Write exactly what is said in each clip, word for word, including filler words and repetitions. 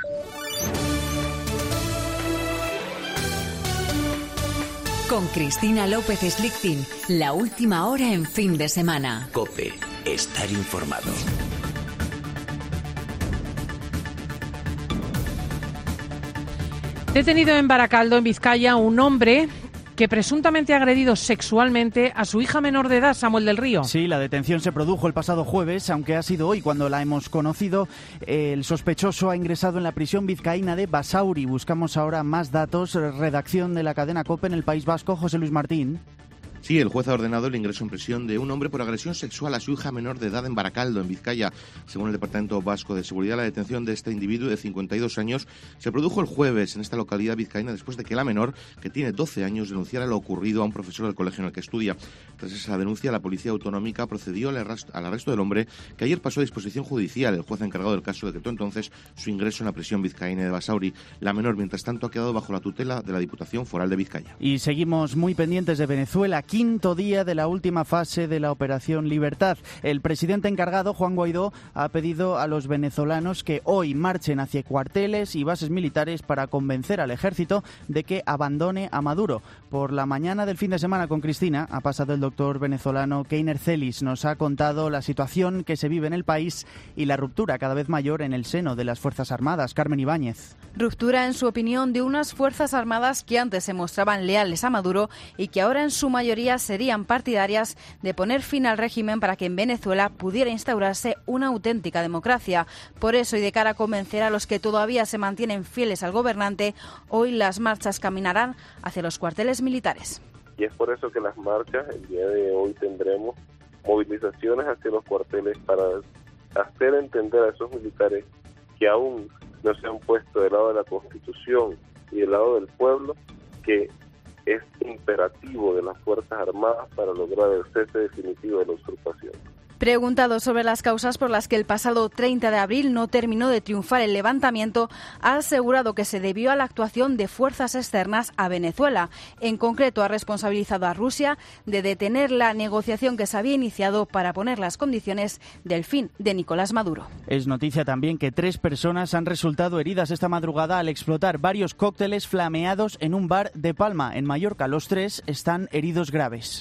Con Cristina López Slichting, la última hora en fin de semana. COPE, estar informado. Detenido en Baracaldo, en Vizcaya, un hombre que presuntamente ha agredido sexualmente a su hija menor de edad, Samuel del Río. Sí, la detención se produjo el pasado jueves, aunque ha sido hoy cuando la hemos conocido. El sospechoso ha ingresado en la prisión vizcaína de Basauri. Buscamos ahora más datos. Redacción de la cadena COPE en el País Vasco, José Luis Martín. Sí, el juez ha ordenado el ingreso en prisión de un hombre por agresión sexual a su hija menor de edad en Baracaldo, en Vizcaya. Según el Departamento Vasco de Seguridad, la detención de este individuo de cincuenta y dos años se produjo el jueves en esta localidad vizcaína después de que la menor, que tiene doce años, denunciara lo ocurrido a un profesor del colegio en el que estudia. Tras esa denuncia, la Policía Autonómica procedió al arresto del hombre, que ayer pasó a disposición judicial. El juez encargado del caso decretó entonces su ingreso en la prisión vizcaína de Basauri. La menor, mientras tanto, ha quedado bajo la tutela de la Diputación Foral de Vizcaya. Y seguimos muy pendientes de Venezuela. Quinto día de la última fase de la Operación Libertad. El presidente encargado, Juan Guaidó, ha pedido a los venezolanos que hoy marchen hacia cuarteles y bases militares para convencer al ejército de que abandone a Maduro. Por la mañana del fin de semana con Cristina ha pasado el doctor venezolano Keiner Celis. Nos ha contado la situación que se vive en el país y la ruptura cada vez mayor en el seno de las Fuerzas Armadas. Carmen Ibáñez. Ruptura, en su opinión, de unas Fuerzas Armadas que antes se mostraban leales a Maduro y que ahora en su mayoría serían partidarias de poner fin al régimen para que en Venezuela pudiera instaurarse una auténtica democracia. Por eso, y de cara a convencer a los que todavía se mantienen fieles al gobernante, hoy las marchas caminarán hacia los cuarteles militares. Y es por eso que las marchas, el día de hoy tendremos movilizaciones hacia los cuarteles para hacer entender a esos militares que aún no se han puesto del lado de la Constitución y del lado del pueblo, que es imperativo de las Fuerzas Armadas para lograr el cese definitivo de la usurpación. Preguntado sobre las causas por las que el pasado treinta de abril no terminó de triunfar el levantamiento, ha asegurado que se debió a la actuación de fuerzas externas a Venezuela. En concreto, ha responsabilizado a Rusia de detener la negociación que se había iniciado para poner las condiciones del fin de Nicolás Maduro. Es noticia también que tres personas han resultado heridas esta madrugada al explotar varios cócteles flameados en un bar de Palma, en Mallorca. Los tres están heridos graves.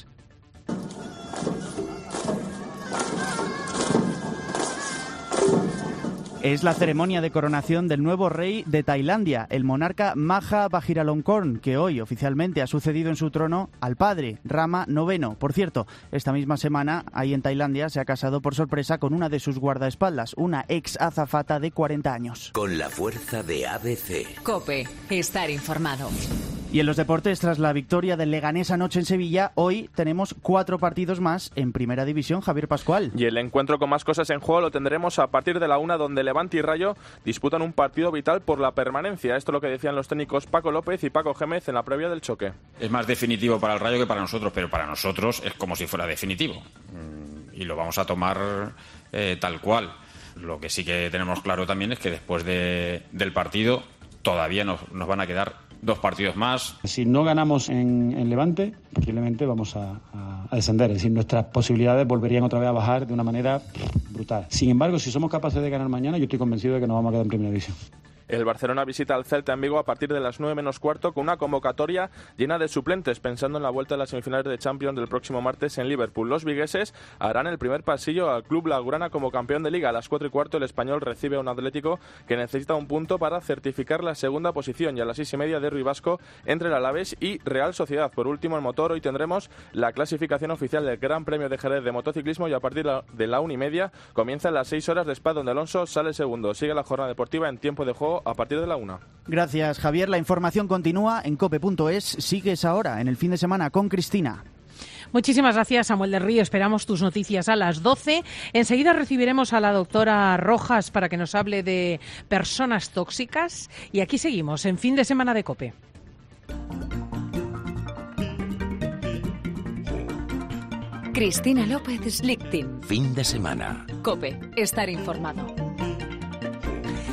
Es la ceremonia de coronación del nuevo rey de Tailandia, el monarca Maha Vajiralongkorn, que hoy oficialmente ha sucedido en su trono al padre, Rama noveno. Por cierto, esta misma semana, ahí en Tailandia, se ha casado por sorpresa con una de sus guardaespaldas, una ex azafata de cuarenta años. Con la fuerza de A B C. COPE, estar informado. Y en los deportes, tras la victoria del Leganés anoche en Sevilla, hoy tenemos cuatro partidos más en Primera División. Javier Pascual. Y el encuentro con más cosas en juego lo tendremos a partir de la una, donde Levante y Rayo disputan un partido vital por la permanencia. Esto es lo que decían los técnicos Paco López y Paco Gémez en la previa del choque. Es más definitivo para el Rayo que para nosotros, pero para nosotros es como si fuera definitivo. Y lo vamos a tomar eh, tal cual. Lo que sí que tenemos claro también es que después de, del partido todavía nos, nos van a quedar dos partidos más. Si no ganamos en, en Levante, posiblemente vamos a, a, a descender. Es decir, nuestras posibilidades volverían otra vez a bajar de una manera brutal. Sin embargo, si somos capaces de ganar mañana, yo estoy convencido de que nos vamos a quedar en Primera División. El Barcelona visita al Celta en Vigo a partir de las nueve menos cuarto con una convocatoria llena de suplentes, pensando en la vuelta de las semifinales de Champions del próximo martes en Liverpool. Los vigueses harán el primer pasillo al Club Blaugrana como campeón de Liga. A las cuatro y cuarto el Español recibe a un Atlético que necesita un punto para certificar la segunda posición, y a las seis y media Derbi vasco entre el Alavés y Real Sociedad. Por último, en motor, hoy tendremos la clasificación oficial del Gran Premio de Jerez de motociclismo, y a partir de la una y media comienzan las seis horas de Spa, donde Alonso sale segundo. Sigue la jornada deportiva en tiempo de juego a partir de la una. Gracias, Javier. La información continúa en cope punto es. Sigues ahora en el fin de semana con Cristina. Muchísimas gracias, Samuel del Río. Esperamos tus noticias a las doce. Enseguida recibiremos a la doctora Rojas para que nos hable de personas tóxicas. Y aquí seguimos en fin de semana de COPE. Cristina López Slichting. Fin de semana. COPE, estar informado.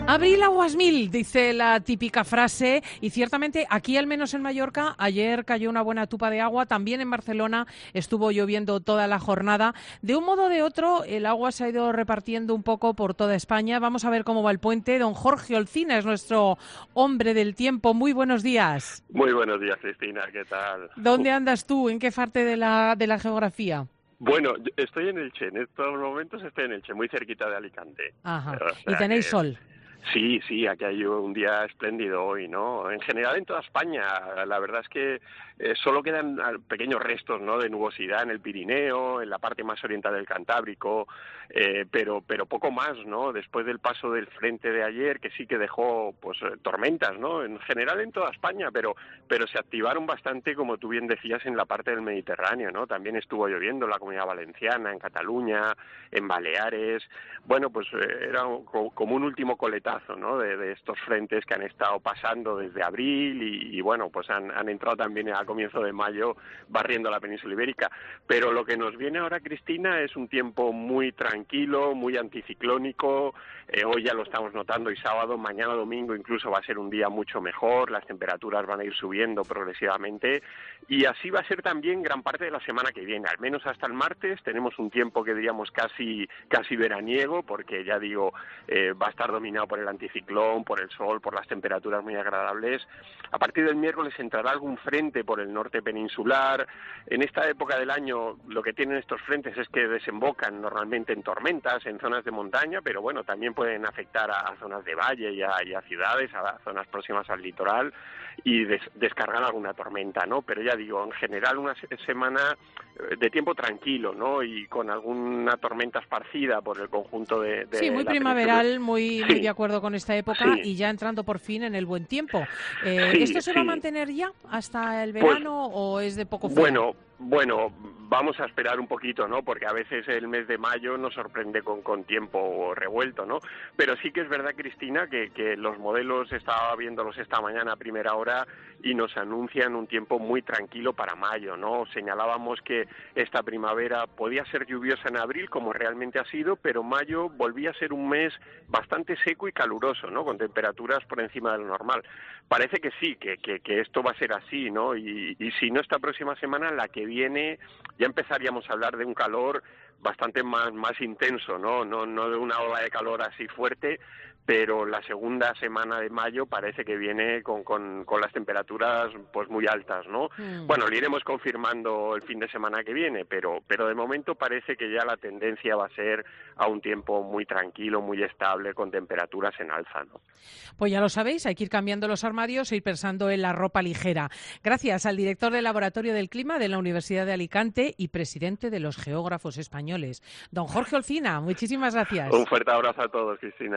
Abril aguas mil, dice la típica frase, y ciertamente aquí, al menos en Mallorca, ayer cayó una buena tupa de agua, también en Barcelona estuvo lloviendo toda la jornada. De un modo o de otro, el agua se ha ido repartiendo un poco por toda España. Vamos a ver cómo va el puente. Don Jorge Olcina es nuestro hombre del tiempo. Muy buenos días. Muy buenos días, Cristina, ¿qué tal? ¿Dónde andas tú? ¿En qué parte de la, de la geografía? Bueno, estoy en Elche, en estos momentos estoy en Elche, muy cerquita de Alicante. Ajá. O sea ¿Y tenéis que... sol? Sí, sí, aquí hay un día espléndido hoy, ¿no? En general en toda España, la verdad es que eh, solo quedan pequeños restos, ¿no?, de nubosidad en el Pirineo, en la parte más oriental del Cantábrico, eh, pero pero poco más, ¿no? Después del paso del frente de ayer, que sí que dejó, pues, tormentas, ¿no? En general en toda España, pero pero se activaron bastante, como tú bien decías, en la parte del Mediterráneo, ¿no? También estuvo lloviendo en la Comunidad Valenciana, en Cataluña, en Baleares. Bueno, pues eh, era un, como un último coletazo, ¿no?, de, de estos frentes que han estado pasando desde abril y, y bueno, pues han, han entrado también a comienzo de mayo barriendo la península ibérica. Pero lo que nos viene ahora, Cristina, es un tiempo muy tranquilo, muy anticiclónico. Eh, hoy ya lo estamos notando, y sábado, mañana domingo incluso va a ser un día mucho mejor, las temperaturas van a ir subiendo progresivamente y así va a ser también gran parte de la semana que viene, al menos hasta el martes tenemos un tiempo que diríamos casi casi veraniego, porque ya digo, eh, va a estar dominado por el anticiclón, por el sol, por las temperaturas muy agradables. A partir del miércoles entrará algún frente por el norte peninsular. En esta época del año lo que tienen estos frentes es que desembocan normalmente en tormentas, en zonas de montaña, pero bueno, también pueden afectar a, a zonas de valle y a, y a ciudades, a zonas próximas al litoral, y des, descargar alguna tormenta, ¿no? Pero ya digo, en general una se semana de tiempo tranquilo, ¿no? Y con alguna tormenta esparcida por el conjunto de... de sí, muy la primaveral, muy, sí. muy de acuerdo con esta época, Sí. y ya entrando por fin en el buen tiempo. Eh, Sí, ¿Esto se sí. va a mantener ya hasta el verano pues, o es de poco frío? Bueno, bueno, vamos a esperar un poquito, ¿no? Porque a veces el mes de mayo nos sorprende con, con tiempo revuelto, ¿no? Pero sí que es verdad, Cristina, que, que los modelos, estaba viéndolos esta mañana a primera hora y nos anuncian un tiempo muy tranquilo para mayo, ¿no? Señalábamos que esta primavera podía ser lluviosa en abril, como realmente ha sido, pero mayo volvía a ser un mes bastante seco y caluroso, ¿no? Con temperaturas por encima de lo normal. Parece que sí, que, que, que esto va a ser así, ¿no? Y, y si no esta próxima semana, la que viene, ya empezaríamos a hablar de un calor bastante más, más intenso, ¿no? No, no de una ola de calor así fuerte, pero la segunda semana de mayo parece que viene con, con, con las temperaturas pues muy altas, ¿no? Mm. Bueno, lo iremos confirmando el fin de semana que viene, pero, pero de momento parece que ya la tendencia va a ser a un tiempo muy tranquilo, muy estable, con temperaturas en alza, ¿no? Pues ya lo sabéis, hay que ir cambiando los armarios e ir pensando en la ropa ligera. Gracias al director del Laboratorio del Clima de la Universidad de Alicante y presidente de los Geógrafos Españoles, don Jorge Olcina. Muchísimas gracias. Un fuerte abrazo a todos, Cristina.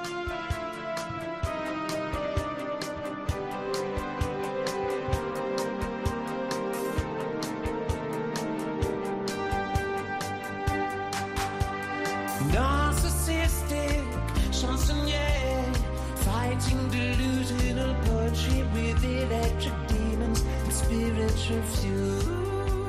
Narcissistic chansonnier, fighting delusional poetry with electric demons and spiritual fuel.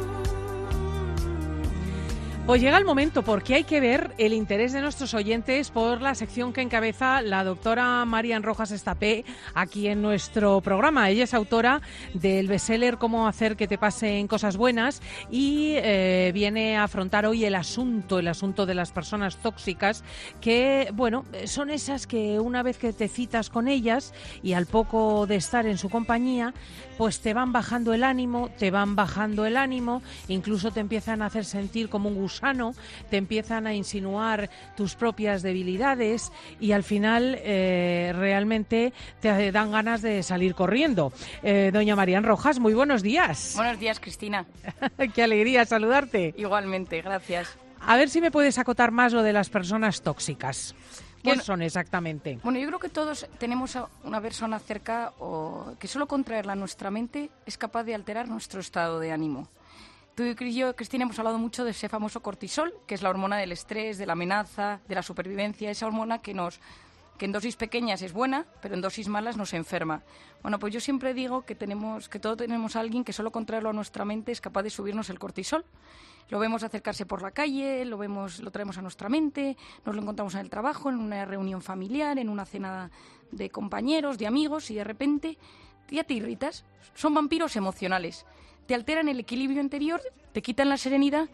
Pues llega el momento, porque hay que ver el interés de nuestros oyentes por la sección que encabeza la doctora Marian Rojas Estapé aquí en nuestro programa. Ella es autora del bestseller Cómo hacer que te pasen cosas buenas y eh, viene a afrontar hoy el asunto, el asunto de las personas tóxicas que, bueno, son esas que una vez que te citas con ellas y al poco de estar en su compañía, pues te van bajando el ánimo, te van bajando el ánimo, incluso te empiezan a hacer sentir como un gusano, te empiezan a insinuar tus propias debilidades y al final eh, realmente te dan ganas de salir corriendo. Eh, doña Marian Rojas, muy buenos días. Buenos días, Cristina. Qué alegría saludarte. Igualmente, gracias. A ver si me puedes acotar más lo de las personas tóxicas. ¿Qué bueno, son exactamente? Bueno, yo creo que todos tenemos a una persona cerca o que solo con traerla a nuestra mente es capaz de alterar nuestro estado de ánimo. Tú y yo, Cristina, hemos hablado mucho de ese famoso cortisol, que es la hormona del estrés, de la amenaza, de la supervivencia, esa hormona que nos, que en dosis pequeñas es buena, pero en dosis malas nos enferma. Bueno, pues yo siempre digo que tenemos que todos tenemos a alguien que solo contraerlo a nuestra mente es capaz de subirnos el cortisol. Lo vemos acercarse por la calle, lo vemos, lo traemos a nuestra mente, nos lo encontramos en el trabajo, en una reunión familiar, en una cena de compañeros, de amigos, y de repente ya te irritas. Son vampiros emocionales. Te alteran el equilibrio interior, te quitan la serenidad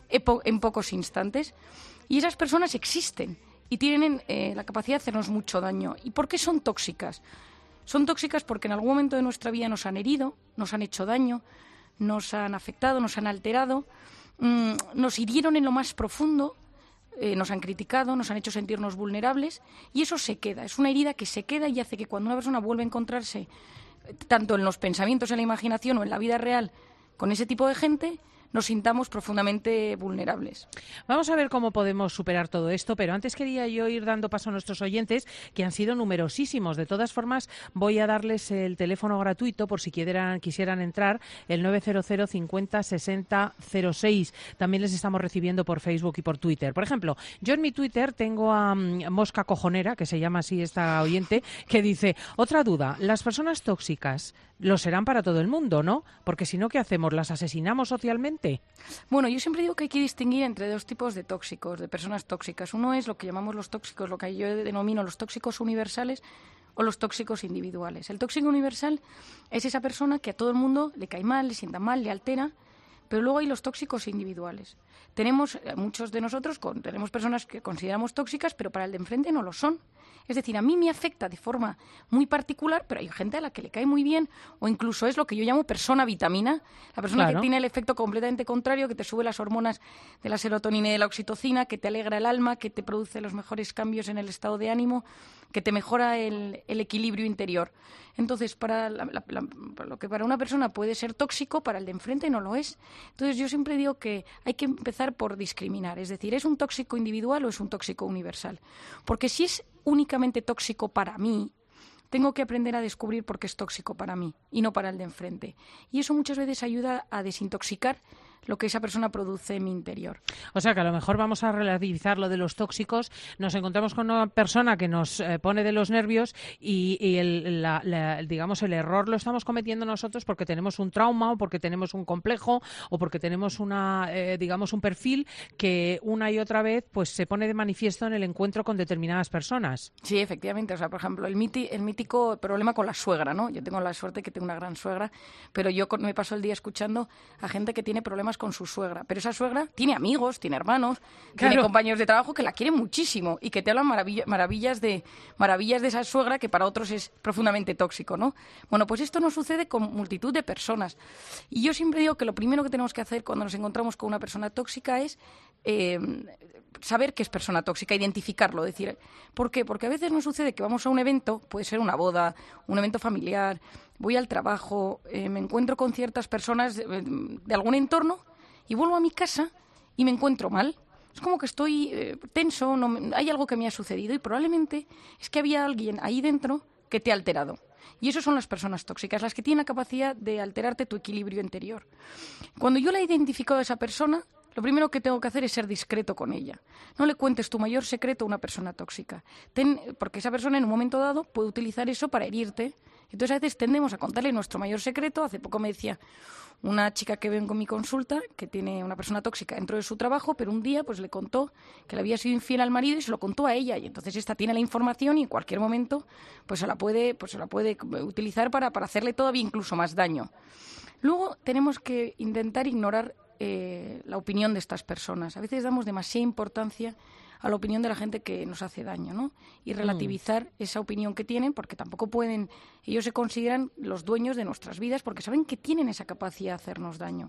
en pocos instantes. Y esas personas existen y tienen eh, la capacidad de hacernos mucho daño. ¿Y por qué son tóxicas? Son tóxicas porque en algún momento de nuestra vida nos han herido, nos han hecho daño, nos han afectado, nos han alterado, mmm, nos hirieron en lo más profundo, eh, nos han criticado, nos han hecho sentirnos vulnerables, y eso se queda. Es una herida que se queda y hace que cuando una persona vuelve a encontrarse, tanto en los pensamientos, en la imaginación o en la vida real, con ese tipo de gente, nos sintamos profundamente vulnerables. Vamos a ver cómo podemos superar todo esto, pero antes quería yo ir dando paso a nuestros oyentes, que han sido numerosísimos. De todas formas, voy a darles el teléfono gratuito por si quisieran, quisieran entrar, el nueve cero cero cincuenta sesenta cero seis. También les estamos recibiendo por Facebook y por Twitter. Por ejemplo, yo en mi Twitter tengo a um, Mosca Cojonera, que se llama así esta oyente, que dice, otra duda, las personas tóxicas lo serán para todo el mundo, ¿no? Porque si no, ¿qué hacemos? ¿Las asesinamos socialmente? Bueno, yo siempre digo que hay que distinguir entre dos tipos de tóxicos, de personas tóxicas. Uno es lo que llamamos los tóxicos, lo que yo denomino los tóxicos universales o los tóxicos individuales. El tóxico universal es esa persona que a todo el mundo le cae mal, le sienta mal, le altera, pero luego hay los tóxicos individuales. Tenemos, muchos de nosotros, con, tenemos personas que consideramos tóxicas, pero para el de enfrente no lo son. Es decir, a mí me afecta de forma muy particular, pero hay gente a la que le cae muy bien, o incluso es lo que yo llamo persona vitamina, la persona claro. que tiene el efecto completamente contrario, que te sube las hormonas de la serotonina y de la oxitocina, que te alegra el alma, que te produce los mejores cambios en el estado de ánimo, que te mejora el, el equilibrio interior. Entonces, para, la, la, la, para lo que para una persona puede ser tóxico, para el de enfrente no lo es. Entonces, yo siempre digo que hay que empezar por discriminar, es decir, ¿es un tóxico individual o es un tóxico universal? Porque si es únicamente tóxico para mí, tengo que aprender a descubrir por qué es tóxico para mí y no para el de enfrente. Y eso muchas veces ayuda a desintoxicar lo que esa persona produce en mi interior. O sea que a lo mejor vamos a relativizar lo de los tóxicos, nos encontramos con una persona que nos eh, pone de los nervios y, y el, la, la, digamos el error lo estamos cometiendo nosotros porque tenemos un trauma o porque tenemos un complejo o porque tenemos una eh, digamos un perfil que una y otra vez pues se pone de manifiesto en el encuentro con determinadas personas. Sí, efectivamente. O sea, por ejemplo, el, miti, el mítico problema con la suegra, ¿no? Yo tengo la suerte que tengo una gran suegra, pero yo me paso el día escuchando a gente que tiene problemas con su suegra, pero esa suegra tiene amigos, tiene hermanos, claro. tiene compañeros de trabajo que la quieren muchísimo y que te hablan maravilla, maravillas de maravillas de esa suegra que para otros es profundamente tóxico, ¿no? Bueno, pues esto nos sucede con multitud de personas y yo siempre digo que lo primero que tenemos que hacer cuando nos encontramos con una persona tóxica es eh, saber que es persona tóxica, identificarlo, decir, ¿por qué? Porque a veces nos sucede que vamos a un evento, puede ser una boda, un evento familiar, voy al trabajo, eh, me encuentro con ciertas personas de, de algún entorno y vuelvo a mi casa y me encuentro mal. Es como que estoy eh, tenso, no me, hay algo que me ha sucedido y probablemente es que había alguien ahí dentro que te ha alterado. Y eso son las personas tóxicas, las que tienen la capacidad de alterarte tu equilibrio interior. Cuando yo la he identificado a esa persona, lo primero que tengo que hacer es ser discreto con ella. No le cuentes tu mayor secreto a una persona tóxica, Ten, porque esa persona en un momento dado puede utilizar eso para herirte. Entonces a veces tendemos a contarle nuestro mayor secreto. Hace poco me decía una chica que ven con mi consulta que tiene una persona tóxica dentro de su trabajo, pero un día pues le contó que le había sido infiel al marido y se lo contó a ella. Y entonces esta tiene la información y en cualquier momento pues se la puede, pues se la puede utilizar para, para hacerle todavía incluso más daño. Luego tenemos que intentar ignorar Eh, la opinión de estas personas. A veces damos demasiada importancia a la opinión de la gente que nos hace daño, ¿no? Y relativizar mm. esa opinión que tienen, porque tampoco pueden, ellos se consideran los dueños de nuestras vidas porque saben que tienen esa capacidad de hacernos daño.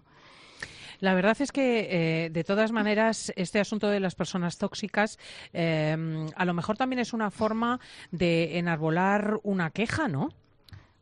La verdad es que, eh, de todas maneras, este asunto de las personas tóxicas eh, a lo mejor también es una forma de enarbolar una queja, ¿no?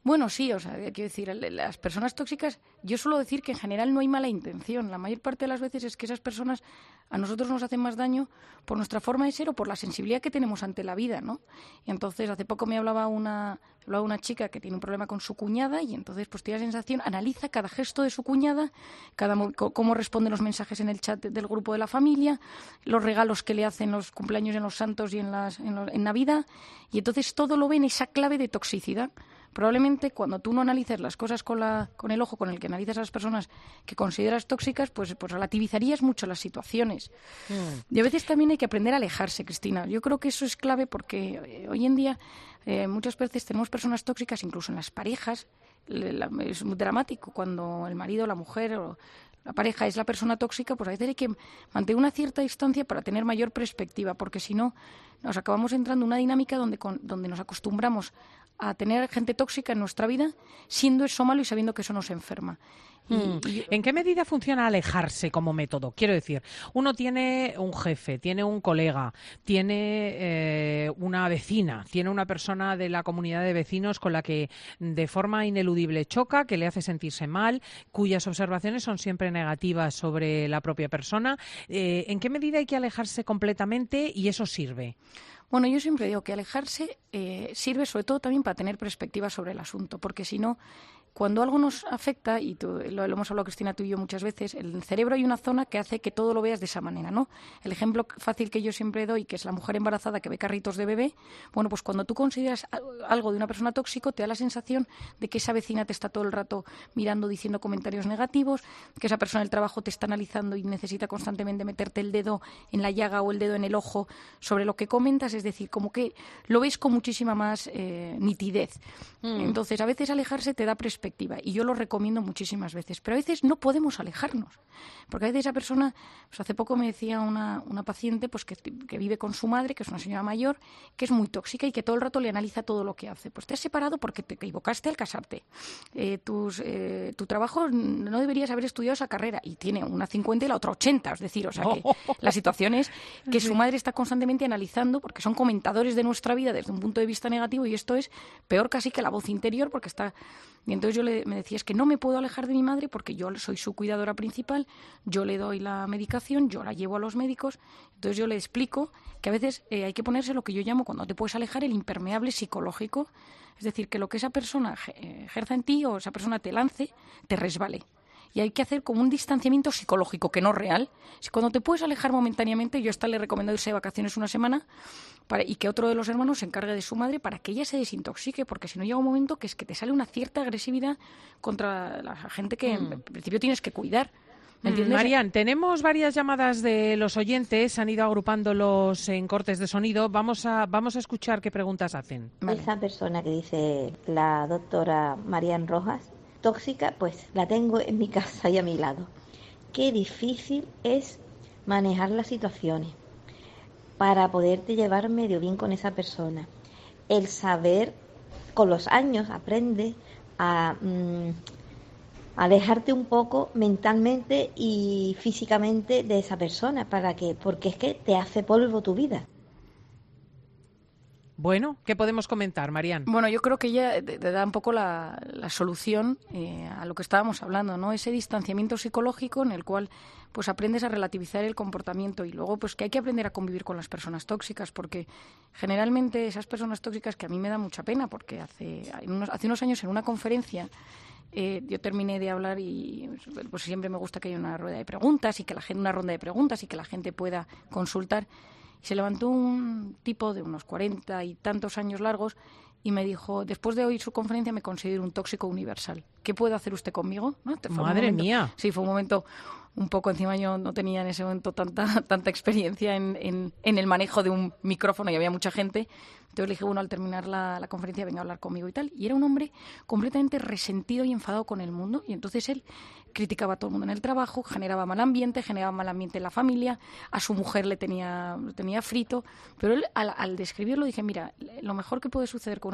Bueno, sí, o sea, quiero decir, las personas tóxicas, yo suelo decir que en general no hay mala intención. La mayor parte de las veces es que esas personas a nosotros nos hacen más daño por nuestra forma de ser o por la sensibilidad que tenemos ante la vida, ¿no? Y entonces, hace poco me hablaba una, hablaba una chica que tiene un problema con su cuñada y entonces pues tiene la sensación, analiza cada gesto de su cuñada, cada cómo responde los mensajes en el chat del grupo de la familia, los regalos que le hacen los cumpleaños en los santos y en, las, en, lo, en Navidad, y entonces todo lo ve en esa clave de toxicidad. Probablemente cuando tú no analices las cosas con, la, con el ojo con el que analizas a las personas que consideras tóxicas, pues, pues relativizarías mucho las situaciones. Mm. Y a veces también hay que aprender a alejarse, Cristina. Yo creo que eso es clave porque eh, hoy en día eh, muchas veces tenemos personas tóxicas, incluso en las parejas. La, es muy dramático cuando el marido, la mujer o la pareja es la persona tóxica, pues a veces hay que mantener una cierta distancia para tener mayor perspectiva, porque si no nos acabamos entrando en una dinámica donde, con, donde nos acostumbramos a tener gente tóxica en nuestra vida, siendo eso malo y sabiendo que eso nos enferma. Y, mm. y... ¿En qué medida funciona alejarse como método? Quiero decir, uno tiene un jefe, tiene un colega, tiene eh, una vecina, tiene una persona de la comunidad de vecinos con la que de forma ineludible choca, que le hace sentirse mal, cuyas observaciones son siempre negativas sobre la propia persona. Eh, ¿En qué medida hay que alejarse completamente y eso sirve? Bueno, yo siempre digo que alejarse eh, sirve sobre todo también para tener perspectiva sobre el asunto, porque si no, cuando algo nos afecta, y tú, lo, lo hemos hablado Cristina tú y yo muchas veces, en el cerebro hay una zona que hace que todo lo veas de esa manera, ¿no? El ejemplo fácil que yo siempre doy, que es la mujer embarazada que ve carritos de bebé, bueno, pues cuando tú consideras algo de una persona tóxico, te da la sensación de que esa vecina te está todo el rato mirando, diciendo comentarios negativos, que esa persona del trabajo te está analizando y necesita constantemente meterte el dedo en la llaga o el dedo en el ojo sobre lo que comentas, es decir, como que lo ves con muchísima más eh, nitidez. Mm. Entonces, a veces alejarse te da perspectiva. Y yo lo recomiendo muchísimas veces, pero a veces no podemos alejarnos, porque a veces esa persona, pues hace poco me decía una, una paciente pues que, que vive con su madre, que es una señora mayor, que es muy tóxica y que todo el rato le analiza todo lo que hace. Pues te has separado porque te equivocaste al casarte, eh, tus, eh, tu trabajo no deberías haber estudiado esa carrera, y tiene una cincuenta y la otra ochenta, es decir, o sea que la situación es que su madre está constantemente analizando, porque son comentadores de nuestra vida desde un punto de vista negativo, y esto es peor casi que la voz interior, porque está... Y entonces yo le, me decía, es que no me puedo alejar de mi madre porque yo soy su cuidadora principal, yo le doy la medicación, yo la llevo a los médicos. Entonces yo le explico que a veces eh, hay que ponerse lo que yo llamo, cuando te puedes alejar, el impermeable psicológico. Es decir, que lo que esa persona ejerza en ti o esa persona te lance, te resbale. Y hay que hacer como un distanciamiento psicológico, que no real. Si cuando te puedes alejar momentáneamente, yo hasta le recomiendo irse de vacaciones una semana para, y que otro de los hermanos se encargue de su madre para que ella se desintoxique, porque si no llega un momento que es que te sale una cierta agresividad contra la gente que mm. en principio tienes que cuidar. ¿Me entiendes? Marian, tenemos varias llamadas de los oyentes, han ido agrupándolos en cortes de sonido. Vamos a, vamos a escuchar qué preguntas hacen. Vale. Esa persona que dice la doctora Marian Rojas, tóxica, pues la tengo en mi casa y a mi lado. Qué difícil es manejar las situaciones para poderte llevar medio bien con esa persona. El saber, con los años, aprende a mmm, alejarte un poco mentalmente y físicamente de esa persona, para que, porque es que te hace polvo tu vida. Bueno, ¿qué podemos comentar, Marian? Bueno, yo creo que ella te da un poco la, la solución eh, a lo que estábamos hablando, ¿no? Ese distanciamiento psicológico en el cual pues aprendes a relativizar el comportamiento, y luego pues que hay que aprender a convivir con las personas tóxicas, porque generalmente esas personas tóxicas, que a mí me da mucha pena, porque hace, unos, hace unos años en una conferencia eh, yo terminé de hablar y pues siempre me gusta que haya una rueda de preguntas y que la gente, una ronda de preguntas y que la gente pueda consultar. Se levantó un tipo de unos cuarenta y tantos años largos y me dijo, después de oír su conferencia me considero un tóxico universal. ¿Qué puede hacer usted conmigo? ¿No? Fue Madre momento, mía. Sí, fue un momento un poco, encima yo no tenía en ese momento tanta tanta experiencia en, en, en el manejo de un micrófono y había mucha gente. Entonces le dije, bueno, al terminar la, la conferencia venga a hablar conmigo y tal. Y era un hombre completamente resentido y enfadado con el mundo. Y entonces él criticaba a todo el mundo en el trabajo, generaba mal ambiente, generaba mal ambiente en la familia, a su mujer le tenía, le tenía frito. Pero él, al, al describirlo, dije, mira, lo mejor que puede suceder con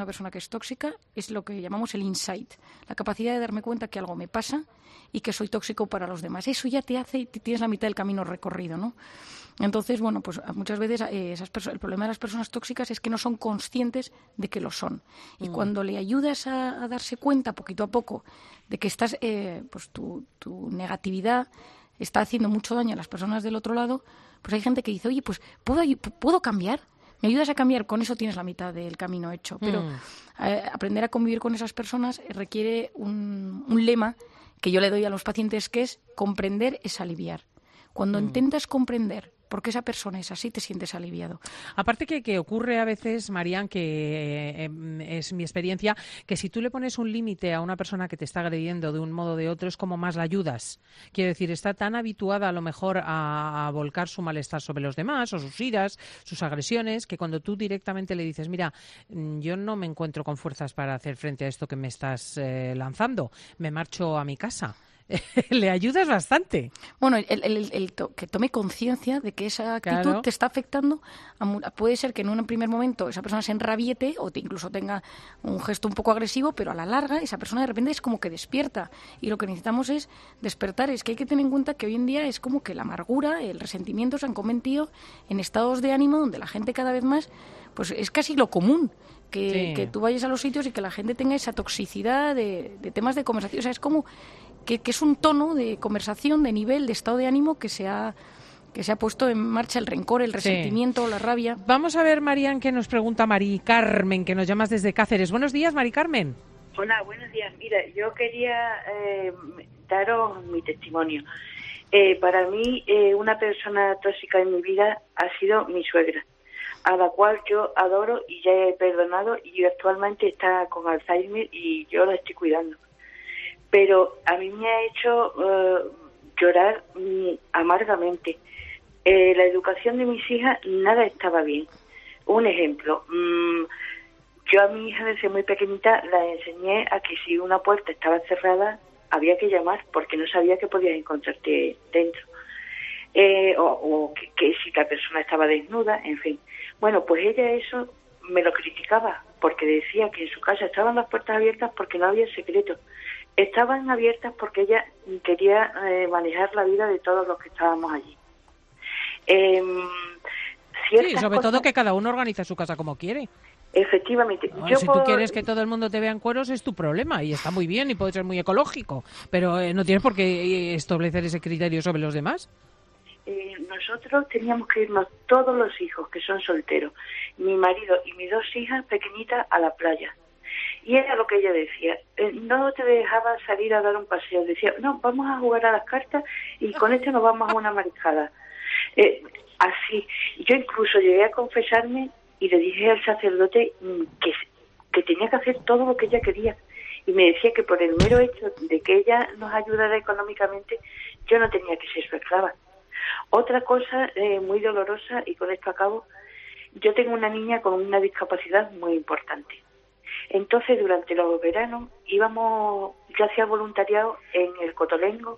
una persona que es tóxica es lo que llamamos el insight, la capacidad de darme cuenta que algo me pasa y que soy tóxico para los demás. Eso ya te hace, tienes la mitad del camino recorrido, ¿no? Entonces, bueno, pues muchas veces eh, esas perso- el problema de las personas tóxicas es que no son conscientes de que lo son. Y mm. cuando le ayudas a, a darse cuenta poquito a poco de que estás, eh, pues tu, tu negatividad está haciendo mucho daño a las personas del otro lado, pues hay gente que dice, oye, pues ¿puedo, ¿puedo cambiar? ¿Me ayudas a cambiar? Con eso tienes la mitad del camino hecho. Pero mm. eh, aprender a convivir con esas personas requiere un, un lema que yo le doy a los pacientes, que es comprender es aliviar. Cuando mm. intentas comprender por qué esa persona es así, te sientes aliviado. Aparte que, que ocurre a veces, Marian, que eh, es mi experiencia, que si tú le pones un límite a una persona que te está agrediendo de un modo o de otro, es como más la ayudas. Quiero decir, está tan habituada a lo mejor a, a volcar su malestar sobre los demás, o sus iras, sus agresiones, que cuando tú directamente le dices, mira, yo no me encuentro con fuerzas para hacer frente a esto que me estás eh, lanzando, me marcho a mi casa. Le ayudas bastante. Bueno, el, el, el, el to, que tome conciencia de que esa actitud claro. te está afectando. A, puede ser que en un primer momento esa persona se enrabiete o te incluso tenga un gesto un poco agresivo, pero a la larga esa persona de repente es como que despierta. Y lo que necesitamos es despertar. Es que hay que tener en cuenta que hoy en día es como que la amargura, el resentimiento se han convertido en estados de ánimo donde la gente cada vez más, pues es casi lo común. Que, sí. que tú vayas a los sitios y que la gente tenga esa toxicidad de, de temas de conversación. O sea, es como que, que es un tono de conversación, de nivel, de estado de ánimo que se ha, que se ha puesto en marcha el rencor, el resentimiento, sí. la rabia. Vamos a ver, Marian, que nos pregunta Mari Carmen, que nos llamas desde Cáceres. Buenos días, Mari Carmen. Hola, buenos días. Mira, yo quería eh, daros mi testimonio. Eh, para mí, eh, una persona tóxica en mi vida ha sido mi suegra, a la cual yo adoro y ya he perdonado, y actualmente está con Alzheimer y yo la estoy cuidando. Pero a mí me ha hecho uh, llorar mm, amargamente. Eh, la educación de mis hijas, nada estaba bien. Un ejemplo, mmm, yo a mi hija desde muy pequeñita la enseñé a que si una puerta estaba cerrada había que llamar, porque no sabía que podías encontrarte dentro. Eh, o o que, que si la persona estaba desnuda, en fin. Bueno, pues ella eso me lo criticaba, porque decía que en su casa estaban las puertas abiertas porque no había secreto. Estaban abiertas porque ella quería eh, manejar la vida de todos los que estábamos allí. Eh, sí, sobre cosas... todo que cada uno organiza su casa como quiere. Efectivamente. Bueno, yo si por... tú quieres que todo el mundo te vea en cueros, es tu problema, y está muy bien y puede ser muy ecológico, pero eh, no tienes por qué establecer ese criterio sobre los demás. Eh, nosotros teníamos que irnos todos los hijos que son solteros, mi marido y mis dos hijas pequeñitas, a la playa. Y era lo que ella decía, eh, no te dejaba salir a dar un paseo, decía, no, vamos a jugar a las cartas y con este nos vamos a una mariscada. Eh, así, yo incluso llegué a confesarme y le dije al sacerdote que, que tenía que hacer todo lo que ella quería. Y me decía que por el mero hecho de que ella nos ayudara económicamente, yo no tenía que ser su esclava. Otra cosa eh, muy dolorosa, y con esto acabo, yo tengo una niña con una discapacidad muy importante. Entonces, durante los veranos, íbamos, yo hacía voluntariado en el Cotolengo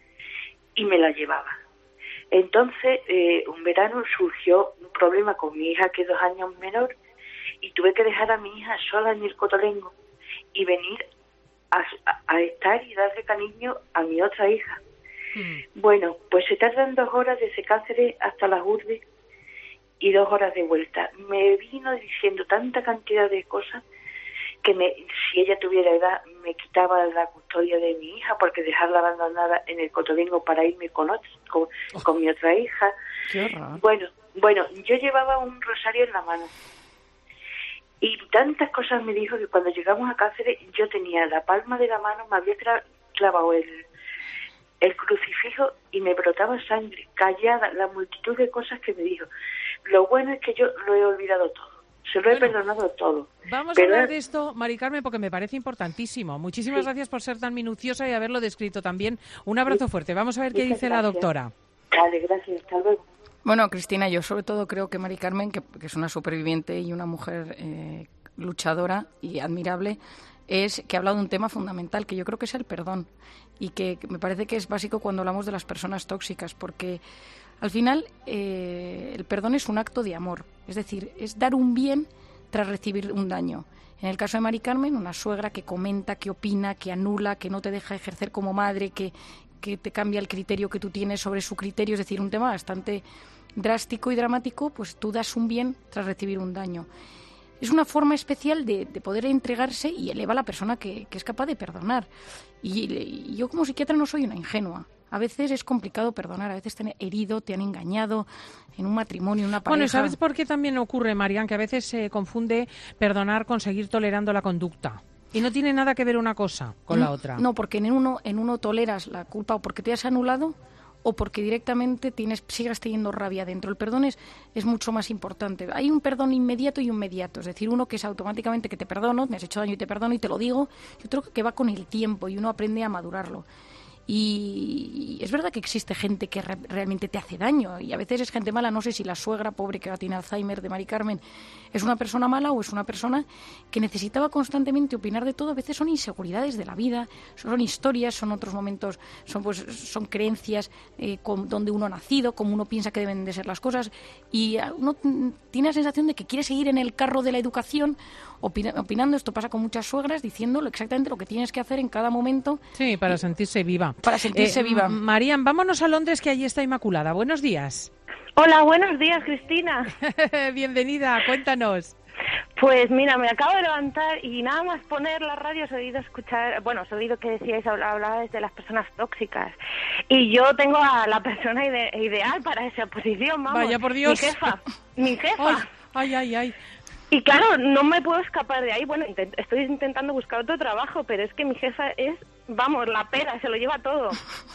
y me la llevaba. Entonces, eh, un verano surgió un problema con mi hija, que es dos años menor, y tuve que dejar a mi hija sola en el Cotolengo y venir a, a, a estar y darle cariño a mi otra hija. Mm. Bueno, pues se tardan dos horas desde Cáceres hasta Las Urbes y dos horas de vuelta. Me vino diciendo tanta cantidad de cosas que me, si ella tuviera edad me quitaba la custodia de mi hija, porque dejarla abandonada en el Cotolengo para irme con, otro, con, oh. con mi otra hija. Qué raro. Bueno, bueno, yo llevaba un rosario en la mano y tantas cosas me dijo que cuando llegamos a Cáceres yo tenía la palma de la mano, me había clavado el, el crucifijo y me brotaba sangre, callada, la multitud de cosas que me dijo. Lo bueno es que yo lo he olvidado todo. Se lo he bueno, perdonado todo. Vamos pero... a hablar de esto, Mari Carmen, porque me parece importantísimo. Muchísimas sí. gracias por ser tan minuciosa y haberlo descrito también. Un abrazo sí. fuerte. Vamos a ver Muchas qué dice gracias. la doctora. Vale, gracias. Hasta luego. Bueno, Cristina, yo sobre todo creo que Mari Carmen, que, que es una superviviente y una mujer eh, luchadora y admirable, es que ha hablado de un tema fundamental, que yo creo que es el perdón. Y que, que me parece que es básico cuando hablamos de las personas tóxicas, porque al final eh, el perdón es un acto de amor. Es decir, es dar un bien tras recibir un daño. En el caso de Mari Carmen, una suegra que comenta, que opina, que anula, que no te deja ejercer como madre, que, que te cambia el criterio que tú tienes sobre su criterio, es decir, un tema bastante drástico y dramático, pues tú das un bien tras recibir un daño. Es una forma especial de, de poder entregarse y eleva a la persona que, que es capaz de perdonar. Y, y yo como psiquiatra no soy una ingenua. A veces es complicado perdonar, a veces te han herido, te han engañado en un matrimonio, en una pareja. Bueno, ¿sabes por qué también ocurre, Marian? Que a veces se confunde perdonar con seguir tolerando la conducta. Y no tiene nada que ver una cosa con no, la otra. No, porque en uno, en uno toleras la culpa o porque te has anulado o porque directamente tienes, sigas teniendo rabia dentro. El perdón es, es mucho más importante. Hay un perdón inmediato y un inmediato. Es decir, uno que es automáticamente que te perdono, me has hecho daño y te perdono y te lo digo. Yo creo que va con el tiempo y uno aprende a madurarlo. Y es verdad que existe gente que re- realmente te hace daño y a veces es gente mala. No sé si la suegra pobre que ahora tiene Alzheimer de Mari Carmen es una persona mala o es una persona que necesitaba constantemente opinar de todo. A veces son inseguridades de la vida, son historias, son otros momentos, son pues son creencias eh, con, donde uno ha nacido, como uno piensa que deben de ser las cosas y uno tiene la sensación de que quiere seguir en el carro de la educación opina- opinando. Esto pasa con muchas suegras diciendo exactamente lo que tienes que hacer en cada momento. Sí, para sentirse viva. Para sentirse eh, viva. Marian, vámonos a Londres, que allí está Inmaculada. Buenos días. Hola, buenos días, Cristina. Bienvenida, cuéntanos. Pues mira, me acabo de levantar y nada más poner la radio os he oído escuchar, bueno, os he oído que decíais, hablabais de las personas tóxicas. Y yo tengo a la persona ide- ideal para esa posición, vamos. Vaya por Dios. Mi jefa, mi jefa. Ay, ay, ay. Y claro, no me puedo escapar de ahí. Bueno, intent- estoy intentando buscar otro trabajo, pero es que mi jefa es, vamos, la pera, se lo lleva todo.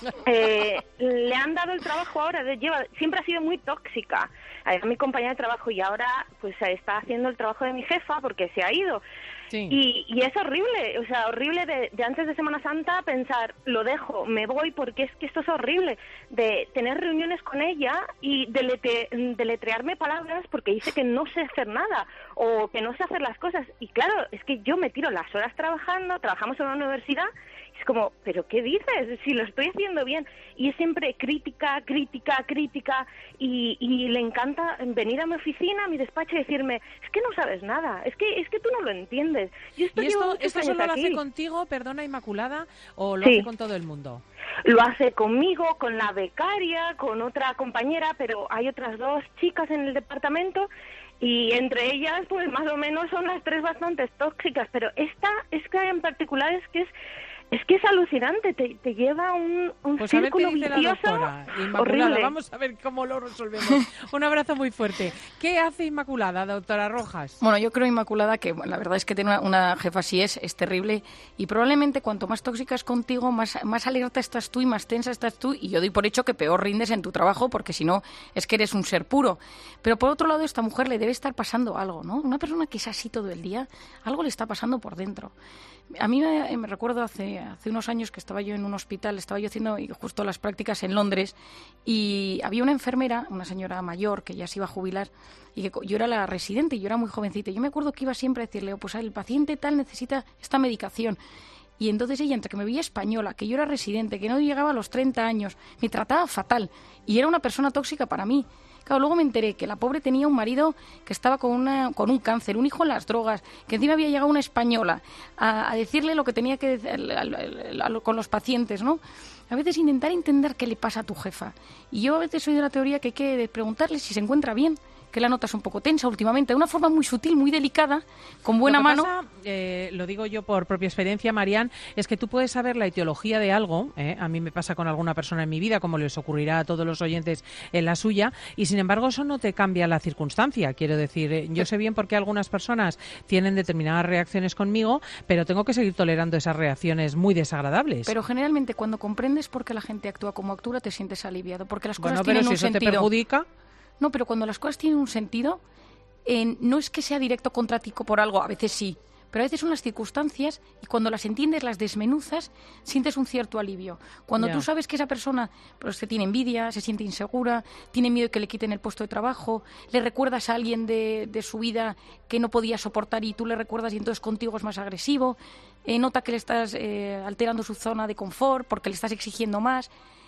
Eh, le han dado el trabajo ahora, de- lleva, siempre ha sido muy tóxica. Era mi compañera de trabajo y ahora pues está haciendo el trabajo de mi jefa porque se ha ido. Sí. Y, y es horrible, o sea, horrible de, de antes de Semana Santa pensar, lo dejo, me voy, porque es que esto es horrible, de tener reuniones con ella y delete, deletrearme palabras porque dice que no sé hacer nada o que no sé hacer las cosas. Y claro, es que yo me tiro las horas trabajando, trabajamos en una universidad, y es como, ¿pero qué dices? Si lo estoy haciendo bien. Y es siempre crítica, crítica, crítica, y, y le encanta venir a mi oficina, a mi despacho y decirme, es que no sabes nada, es que es que tú no lo entiendes. Yo esto ¿Y llevo esto, muchos esto años solo lo aquí. hace contigo, perdona, Inmaculada, o lo Sí. hace con todo el mundo? Lo hace conmigo, con la becaria, con otra compañera, pero hay otras dos chicas en el departamento y entre ellas, pues más o menos son las tres bastante tóxicas, pero esta, esta en particular es que es Es que es alucinante, te, te lleva un, un Pues a ver círculo qué dice la vicioso doctora Inmaculada. horrible. Vamos a ver cómo lo resolvemos. Un abrazo muy fuerte. ¿Qué hace Inmaculada, doctora Rojas? Bueno, yo creo, Inmaculada, que bueno, la verdad es que tener una, una jefa así es, es terrible y probablemente cuanto más tóxica es contigo, más, más alerta estás tú y más tensa estás tú y yo doy por hecho que peor rindes en tu trabajo porque si no es que eres un ser puro. Pero por otro lado, a esta mujer le debe estar pasando algo, ¿no? Una persona que es así todo el día, algo le está pasando por dentro. A mí me, me recuerdo hace, hace unos años que estaba yo en un hospital, estaba yo haciendo justo las prácticas en Londres y había una enfermera, una señora mayor que ya se iba a jubilar y que yo era la residente y yo era muy jovencita. Yo me acuerdo que iba siempre a decirle, oh, pues el paciente tal necesita esta medicación. Y entonces ella, entre que me veía española, que yo era residente, que no llegaba a los treinta años, me trataba fatal y era una persona tóxica para mí. Claro, luego me enteré que la pobre tenía un marido que estaba con, una, con un cáncer, un hijo en las drogas, que encima había llegado una española a, a decirle lo que tenía que decir a, a, a, con los pacientes, ¿no? A veces intentar entender qué le pasa a tu jefa. Y yo a veces soy de la teoría que hay que preguntarle si se encuentra bien, que la notas un poco tensa últimamente, de una forma muy sutil, muy delicada, con buena lo que mano. Pasa, eh, lo digo yo por propia experiencia, Marian, es que tú puedes saber la etiología de algo, ¿eh? A mí me pasa con alguna persona en mi vida, como les ocurrirá a todos los oyentes en la suya, y sin embargo eso no te cambia la circunstancia. Quiero decir, eh, yo sé bien por qué algunas personas tienen determinadas reacciones conmigo, pero tengo que seguir tolerando esas reacciones muy desagradables. Pero generalmente cuando comprendes por qué la gente actúa como actúa, te sientes aliviado, porque las cosas bueno, pero tienen si un eso sentido. te perjudica... No, pero cuando las cosas tienen un sentido, eh, no es que sea directo contra ti por algo, a veces sí, pero a veces son las circunstancias y cuando las entiendes, las desmenuzas, sientes un cierto alivio. Cuando Ya. tú sabes que esa persona pues, que tiene envidia, se siente insegura, tiene miedo de que le quiten el puesto de trabajo, le recuerdas a alguien de, de su vida que no podía soportar y tú le recuerdas y entonces contigo es más agresivo, eh, nota que le estás eh, alterando su zona de confort porque le estás exigiendo más.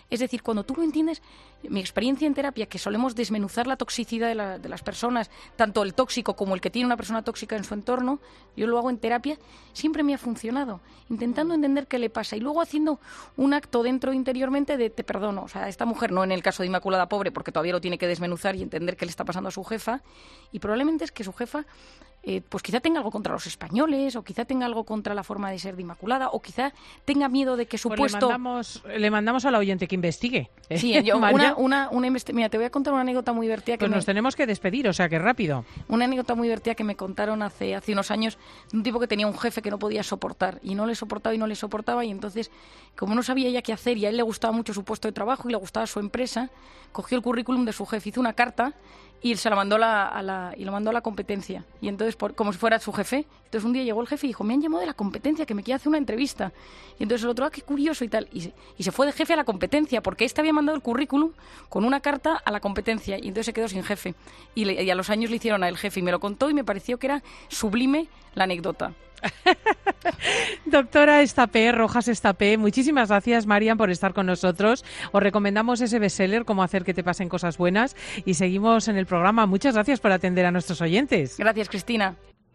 Es decir, cuando tú lo entiendes, mi experiencia en terapia, que solemos desmenuzar la toxicidad de, la, de las personas, tanto el tóxico como el que tiene una persona tóxica en su entorno, yo lo hago en terapia, siempre me ha funcionado, intentando entender qué le pasa y luego haciendo un acto dentro interiormente de te perdono. O sea, esta mujer, no en el caso de Inmaculada pobre, porque todavía lo tiene que desmenuzar y entender qué le está pasando a su jefa, y probablemente es que su jefa Eh, pues quizá tenga algo contra los españoles, o quizá tenga algo contra la forma de ser de Inmaculada, o quizá tenga miedo de que su Pues puesto... le mandamos, le mandamos a la oyente que investigue. ¿eh? Sí, yo, una, una, una investi... Mira, te voy a contar una anécdota muy divertida. Que Pues me... nos tenemos que despedir, o sea que rápido. Una anécdota muy divertida que me contaron hace, hace unos años de un tipo que tenía un jefe que no podía soportar, y no le soportaba y no le soportaba, y entonces, como no sabía ya qué hacer, y a él le gustaba mucho su puesto de trabajo y le gustaba su empresa, cogió el currículum de su jefe, hizo una carta y se la mandó la, a la y lo mandó a la competencia, y entonces por, como si fuera su jefe. Entonces un día llegó el jefe y dijo, me han llamado de la competencia, que me quiere hacer una entrevista, y entonces el otro, ah, qué curioso y tal, y se, y se fue de jefe a la competencia porque este había mandado el currículum con una carta a la competencia, y entonces se quedó sin jefe, y, le, y a los años le hicieron a el jefe, y me lo contó y me pareció que era sublime la anécdota. Doctora Estapé, Rojas Estapé, muchísimas gracias, Marian, por estar con nosotros. Os recomendamos ese bestseller, Cómo hacer que te pasen cosas buenas, y seguimos en el programa. Muchas gracias por atender a nuestros oyentes. Gracias, Cristina.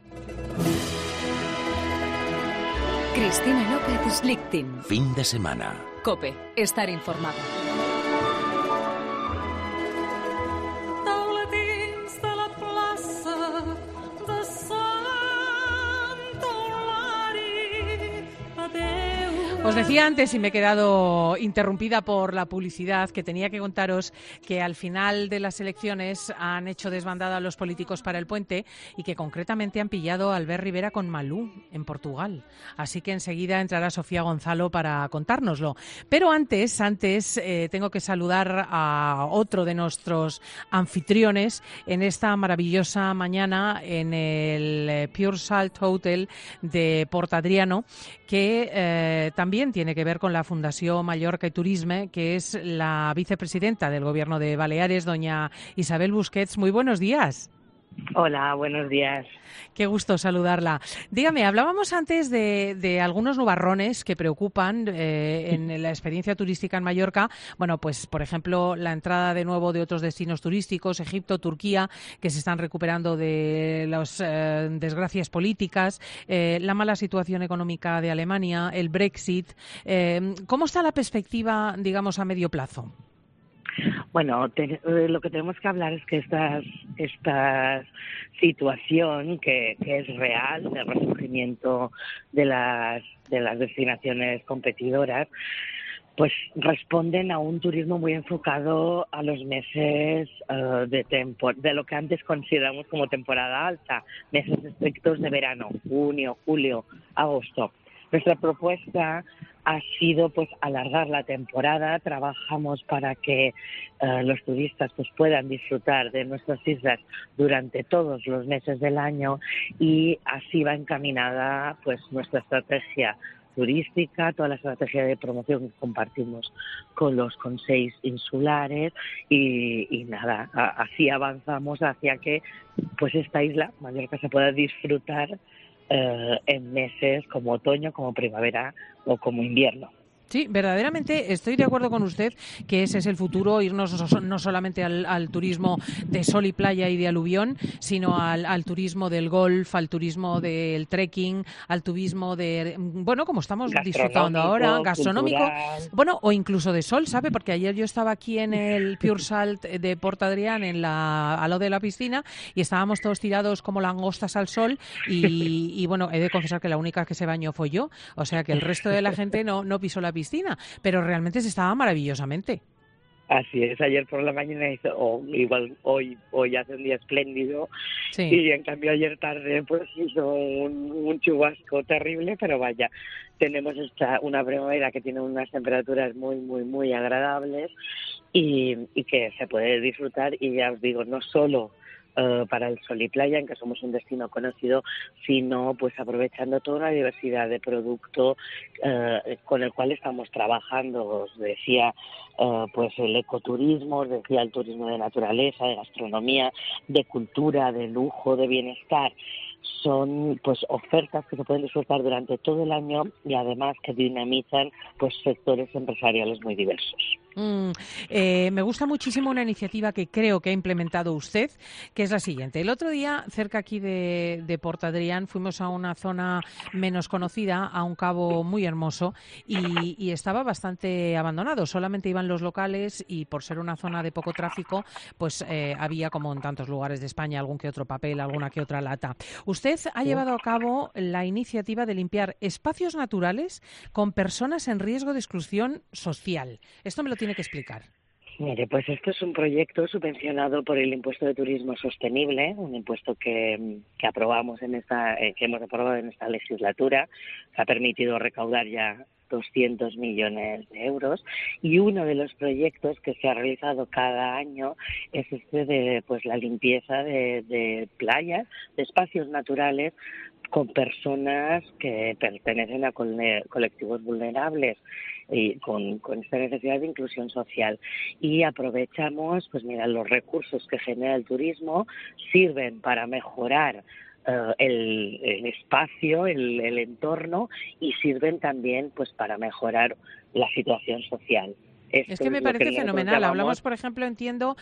Cristina López Slichting. Fin de semana. COPE. Estar informado. Os decía antes, y me he quedado interrumpida por la publicidad, que tenía que contaros que al final de las elecciones han hecho desbandada a los políticos para el puente, y que concretamente han pillado a Albert Rivera con Malú en Portugal. Así que enseguida entrará Sofía Gonzalo para contárnoslo. Pero antes, antes eh, tengo que saludar a otro de nuestros anfitriones en esta maravillosa mañana en el Pure Salt Hotel de Portadriano, que eh, también tiene que ver con la Fundació Mallorca y Turisme, que es la vicepresidenta del Gobierno de Baleares, doña Isabel Busquets. Muy buenos días. Hola, buenos días. Qué gusto saludarla. Dígame, hablábamos antes de, de algunos nubarrones que preocupan eh, en la experiencia turística en Mallorca. Bueno, pues por ejemplo, la entrada de nuevo de otros destinos turísticos, Egipto, Turquía, que se están recuperando de las eh, desgracias políticas, eh, la mala situación económica de Alemania, el Brexit. Eh, ¿Cómo está la perspectiva, digamos, a medio plazo? Bueno, te, eh, lo que tenemos que hablar es que esta esta situación que, que es real, de resurgimiento de las de las destinaciones competidoras, pues responden a un turismo muy enfocado a los meses uh, de tempo, de lo que antes consideramos como temporada alta, meses estrictos de verano, junio, julio, agosto. Nuestra propuesta ha sido pues alargar la temporada. Trabajamos para que uh, los turistas pues puedan disfrutar de nuestras islas durante todos los meses del año, y así va encaminada pues nuestra estrategia turística, toda la estrategia de promoción que compartimos con los consells insulares, y, y nada, a, así avanzamos hacia que pues esta isla, Mallorca, se pueda disfrutar Uh, en meses como otoño, como primavera o como invierno. Sí, verdaderamente estoy de acuerdo con usted que ese es el futuro, irnos no solamente al, al turismo de sol y playa y de aluvión, sino al, al turismo del golf, al turismo del trekking, al turismo de, bueno, como estamos disfrutando ahora, gastronómico, cultural. Bueno, o incluso de sol, ¿sabe? Porque ayer yo estaba aquí en el Pure Salt de Portadrián, en la, al lado de la piscina, y estábamos todos tirados como langostas al sol, y, y bueno, he de confesar que la única que se bañó fue yo, o sea que el resto de la gente no, no pisó la piscina. Piscina, pero realmente se estaba maravillosamente. Así es, ayer por la mañana hizo, o igual hoy hoy hace un día espléndido, sí. Y en cambio ayer tarde pues hizo un, un chubasco terrible, pero vaya, tenemos esta una primavera que tiene unas temperaturas muy, muy, muy agradables, y, y que se puede disfrutar, y ya os digo, no solo Uh, para el sol y playa, en que somos un destino conocido, sino pues aprovechando toda una diversidad de producto uh, con el cual estamos trabajando. Os decía uh, pues el ecoturismo, os decía el turismo de naturaleza, de gastronomía, de cultura, de lujo, de bienestar. son pues ofertas que se pueden disfrutar durante todo el año y además que dinamizan pues sectores empresariales muy diversos. Mm, eh, me gusta muchísimo una iniciativa que creo que ha implementado usted, que es la siguiente. El otro día, cerca aquí de, de Port Adrián, fuimos a una zona menos conocida, a un cabo muy hermoso, y, y estaba bastante abandonado. Solamente iban los locales y por ser una zona de poco tráfico, pues eh, había, como en tantos lugares de España, algún que otro papel, alguna que otra lata. Usted ha llevado a cabo la iniciativa de limpiar espacios naturales con personas en riesgo de exclusión social. Esto me lo tiene que explicar. Mire, pues esto es un proyecto subvencionado por el Impuesto de Turismo Sostenible, un impuesto que, que aprobamos en esta, eh, que hemos aprobado en esta legislatura, que ha permitido recaudar ya doscientos millones de euros, y uno de los proyectos que se ha realizado cada año es este de pues la limpieza de, de playas, de espacios naturales con personas que pertenecen a cole- colectivos vulnerables y con, con esta necesidad de inclusión social. Y aprovechamos, pues mira, los recursos que genera el turismo sirven para mejorar Uh, el, el espacio, el, el entorno, y sirven también pues para mejorar la situación social. Esto es que me es lo parece que fenomenal. llamamos... Hablamos, por ejemplo, entiendo,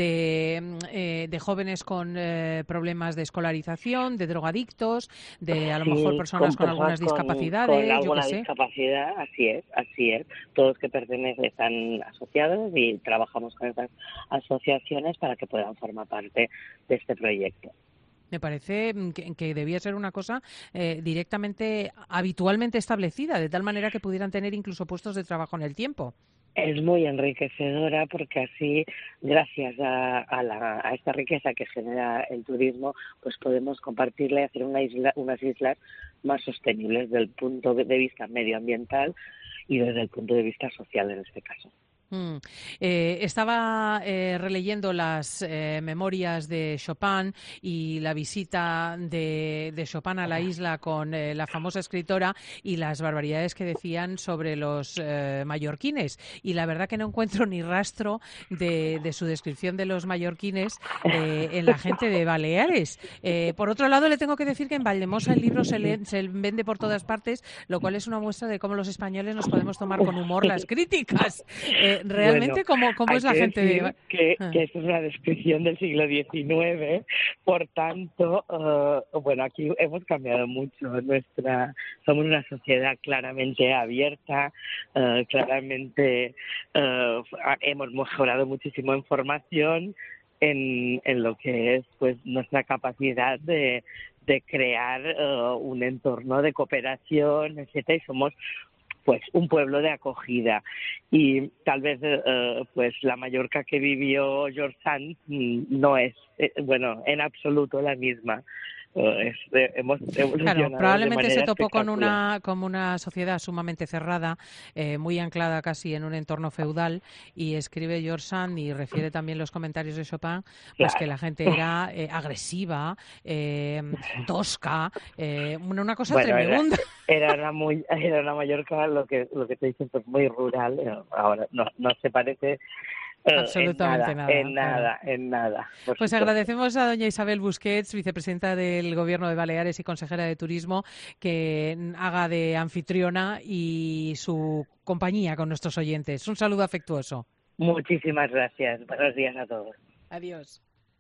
de, eh, de jóvenes con eh, problemas de escolarización, de drogadictos, de a lo Sí, mejor personas con, personas algunas con- discapacidades, Con yo alguna qué sé. discapacidad, así es, así es. Todos que pertenecen están asociados y trabajamos con estas asociaciones para que puedan formar parte de este proyecto. Me parece que, que debía ser una cosa eh, directamente, habitualmente establecida, de tal manera que pudieran tener incluso puestos de trabajo en el tiempo. Es muy enriquecedora porque así, gracias a, a, la, a esta riqueza que genera el turismo, pues podemos compartirla y hacer una isla, unas islas más sostenibles desde el punto de vista medioambiental y desde el punto de vista social en este caso. Mm. Eh, estaba eh, releyendo las eh, memorias de Chopin y la visita de, de Chopin a la isla con eh, la famosa escritora y las barbaridades que decían sobre los eh, mallorquines. Y la verdad que no encuentro ni rastro de, de su descripción de los mallorquines eh, en la gente de Baleares. Eh, por otro lado, le tengo que decir que en Valdemosa el libro se, lee, se vende por todas partes, lo cual es una muestra de cómo los españoles nos podemos tomar con humor las críticas. Eh, Realmente, Bueno, ¿cómo, cómo hay es la que gente decir de...? Que, Ah. que esto es una descripción del siglo diecinueve, por tanto, uh, bueno, aquí hemos cambiado mucho. Nuestra, somos una sociedad claramente abierta, uh, claramente uh, hemos mejorado muchísimo en formación, en, en lo que es pues nuestra capacidad de, de crear uh, un entorno de cooperación, etcétera, y somos pues un pueblo de acogida, y tal vez uh, pues la Mallorca que vivió George Sand mm, no es eh, bueno en absoluto la misma. Uh, es, eh, hemos Claro, probablemente se topó con espectacular. una, con una sociedad sumamente cerrada, eh, muy anclada casi en un entorno feudal, y escribe George Sand y refiere también los comentarios de Chopin, pues Claro. que la gente era eh, agresiva, eh, tosca, eh, una, una cosa Bueno, era, tremenda. era una muy era una Mallorca, lo que lo que te dicen, pues muy rural. eh, Ahora no no se parece eh, Absolutamente en nada, nada, en claro. nada, en nada. por Pues supuesto. agradecemos a doña Isabel Busquets, vicepresidenta del Gobierno de Baleares y consejera de Turismo, que haga de anfitriona y su compañía con nuestros oyentes. Un saludo afectuoso. Muchísimas gracias. Buenos días a todos. Adiós.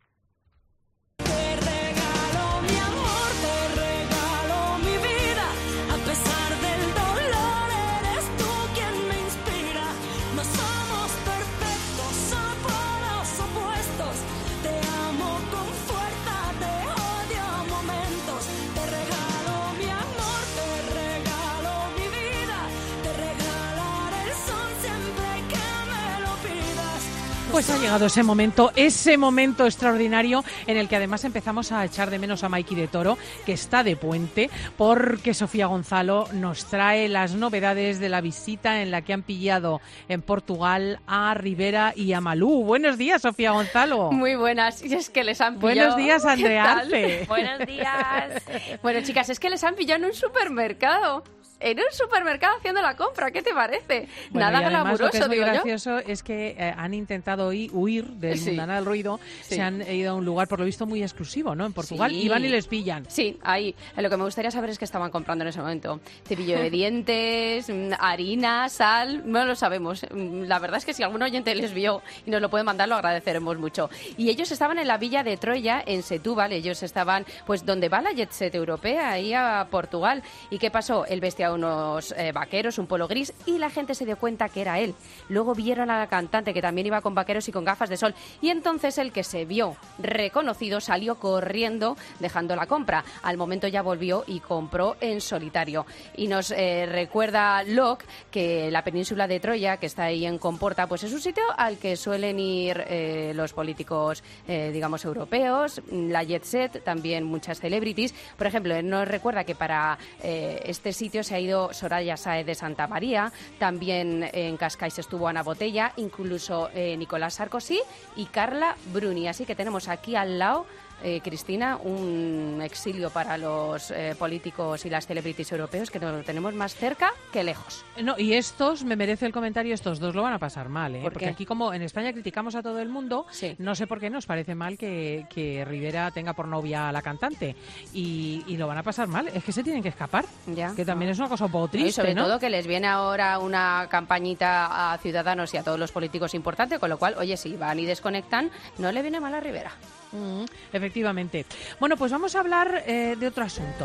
Mi amor, te regalo mi vida, a pesar del dolor, eres tú quien me inspira. No somos perfectos, solo polos opuestos. Te amo con fuerza, te odio a momentos. Te regalo mi amor, te regalo mi vida, te regalaré el sol siempre que me lo pidas. Pues ha llegado ese momento, ese momento extraordinario en el que además empezamos a echar de menos a Maiki de Toro, que está de puente, porque Sofía Gonzalo nos trae las novedades de la visita en la que han pillado en Portugal a Rivera y a Malú. Buenos días, Sofía Gonzalo. Muy buenas, y es que les han pillado. Buenos días, Andrea ¿Qué tal? Arce. Buenos días. Bueno, chicas, es que les han pillado en un supermercado. en un supermercado haciendo la compra. ¿Qué te parece? Bueno, Nada y además, glamuroso, lo que es muy digo yo. gracioso es que eh, han intentado hui- huir del Sí. mundana del ruido, Sí. se han ido a un lugar por lo visto muy exclusivo, ¿no? En Portugal, Sí. y van y les pillan. Sí, ahí. Lo que me gustaría saber es qué estaban comprando en ese momento. Cepillo de dientes, mm, harina, sal, no lo sabemos. Mm, La verdad es que si algún oyente les vio y nos lo puede mandar, lo agradeceremos mucho. Y ellos estaban en la villa de Troya, en Setúbal. Ellos estaban, pues, donde va la jet set europea, ahí a Portugal. ¿Y qué pasó? Él vestía unos eh, vaqueros, un polo gris, y la gente se dio cuenta que era él. Luego vieron a la cantante, que también iba con vaqueros y con gafas de sol. Y entonces el que se vio reconocido salió corriendo, dejando la compra. Al momento ya volvió y compró en solitario. Y nos eh, recuerda Locke que la península de Troya, que está ahí en Comporta, pues es un sitio al que suelen ir eh, los políticos, eh, digamos, europeos, la jet set, también muchas celebrities. Por ejemplo, él nos recuerda que para eh, este sitio se ha ido Soraya Sáez de Santa María, también en Cascais estuvo Ana Botella, incluso eh, Nicolás Sarkozy y Carla Bruni. Así que tenemos aquí al lado, eh, Cristina, un exilio para los eh, políticos y las celebrities europeos que lo tenemos más cerca que lejos. No, y estos, me merece el comentario, estos dos lo van a pasar mal, ¿eh? ¿Por Porque qué? aquí, como en España criticamos a todo el mundo, Sí. no sé por qué nos parece mal que, que Rivera tenga por novia a la cantante. Y, y lo van a pasar mal. Es que se tienen que escapar. Ya. Que también es una cosa un poco Y triste, sobre ¿no? todo que les viene ahora una campañita a Ciudadanos y a todos los políticos importante, con lo cual, oye, si van y desconectan, no le viene mal a Rivera. Mm, efectivamente. Bueno, pues vamos a hablar eh, de otro asunto.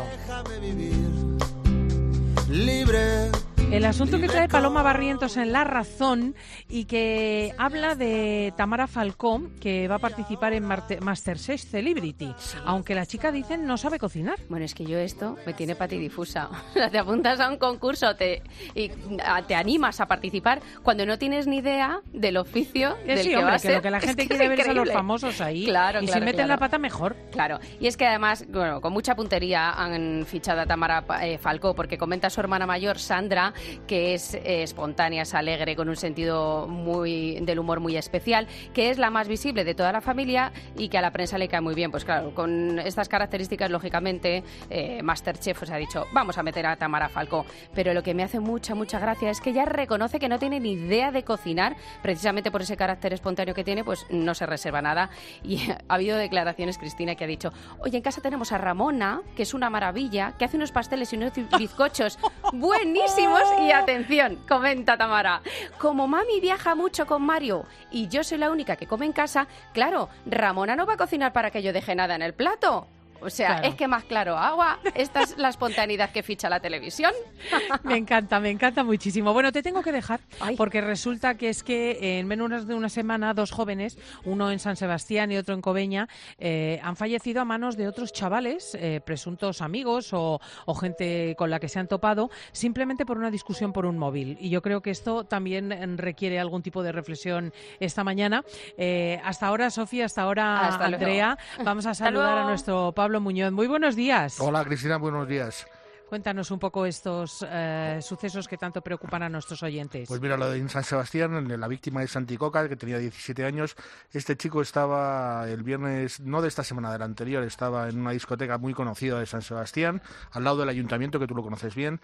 Libre. El asunto que trae Paloma Barrientos en La Razón y que habla de Tamara Falcó, que va a participar en Marte- MasterChef Celebrity, aunque la chica, dicen, no sabe cocinar. Bueno, es que yo esto me tiene patidifusa. O sea, te apuntas a un concurso te, y a- te animas a participar cuando no tienes ni idea del oficio Que del sí, que hombre, va a que ser. lo que la Es gente que quiere es ver es a los increíble. famosos ahí. Claro, y claro, si meten claro. la pata, mejor. Claro, y es que además, bueno, con mucha puntería han fichado a Tamara eh, Falcó, porque comenta su hermana mayor, Sandra, que es eh, espontánea, es alegre, con un sentido muy del humor muy especial, que es la más visible de toda la familia y que a la prensa le cae muy bien. Pues claro, con estas características, lógicamente, eh, MasterChef pues, ha dicho, vamos a meter a Tamara Falcó. Pero lo que me hace mucha, mucha gracia es que ella reconoce que no tiene ni idea de cocinar, precisamente por ese carácter espontáneo que tiene, pues no se reserva nada. Y ha habido declaraciones, Cristina, que ha dicho, oye, en casa tenemos a Ramona, que es una maravilla, que hace unos pasteles y unos bizcochos buenísimos. Y atención, comenta Tamara, como mami viaja mucho con Mario y yo soy la única que come en casa, claro, Ramona no va a cocinar para que yo deje nada en el plato. O sea, Claro. es que más claro agua. Esta es la espontaneidad que ficha la televisión. Me encanta, me encanta muchísimo. Bueno, te tengo que dejar porque resulta que es que en menos de una semana dos jóvenes, uno en San Sebastián y otro en Cobeña, eh, han fallecido a manos de otros chavales, eh, presuntos amigos o, o gente con la que se han topado, simplemente por una discusión por un móvil. Y yo creo que esto también eh, requiere algún tipo de reflexión esta mañana. Eh, hasta ahora, Sofía, hasta ahora, Hasta luego. Andrea. Vamos a Hasta saludar luego. a nuestro Pablo Muñoz. Muy buenos días. Hola Cristina, buenos días. Cuéntanos un poco estos eh, sucesos que tanto preocupan a nuestros oyentes. Pues mira, lo de en San Sebastián, la víctima es Santi Coca, que tenía diecisiete años. Este chico estaba el viernes, no de esta semana, del anterior, estaba en una discoteca muy conocida de San Sebastián, al lado del ayuntamiento, que tú lo conoces bien.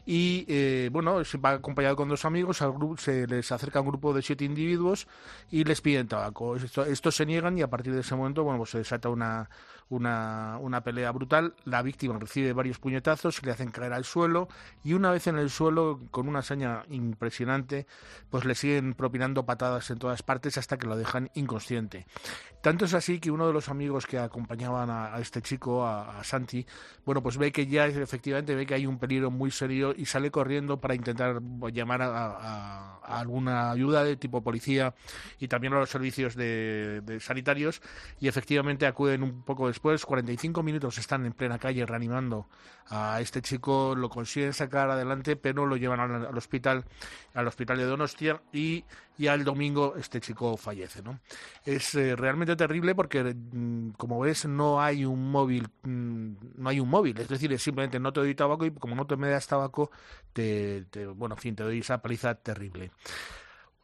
Y eh, bueno, se va acompañado con dos amigos, al grupo, se les acerca un grupo de siete individuos y les piden tabaco. Esto- estos se niegan y a partir de ese momento, bueno, pues se desata una, una, una pelea brutal. La víctima recibe varios puñetazos, le hacen caer al suelo y una vez en el suelo, con una hazaña impresionante, pues le siguen propinando patadas en todas partes hasta que lo dejan inconsciente. Tanto es así que uno de los amigos que acompañaban a, a este chico, a, a Santi, bueno, pues ve que ya efectivamente ve que hay un peligro muy serio y sale corriendo para intentar llamar a, a- a alguna ayuda de tipo policía y también a los servicios de, de sanitarios, y efectivamente acuden un poco después, cuarenta y cinco minutos están en plena calle reanimando a este chico, lo consiguen sacar adelante, pero lo llevan al, al hospital, al hospital de Donostia, y ya el domingo este chico fallece, ¿no? Es eh, realmente terrible porque, mm, como ves, no hay un móvil, mm, no hay un móvil, es decir, es simplemente no te doy tabaco y como no te me das tabaco, te, te, bueno, en fin, te doy esa paliza terrible.